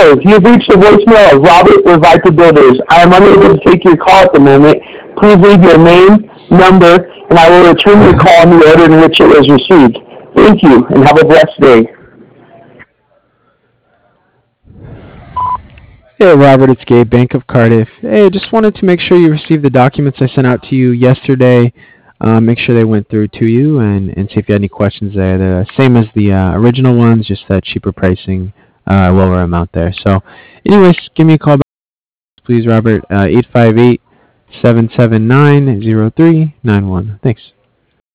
Hello, you've reached the voicemail of Robert with Viper Builders. I am unable to take your call at the moment. Please leave your name, number, and I will return your call in the order in which it was received. Thank you, and have a blessed day. Hey Robert, it's Gabe, Bank of Cardiff. Hey, just wanted to make sure you received the documents I sent out to you yesterday. Make sure they went through to you and see if you had any questions there. They're the same as the original ones, just cheaper pricing, lower amount there. So anyways, give me a call back, please, Robert, 858-779-0391. Thanks.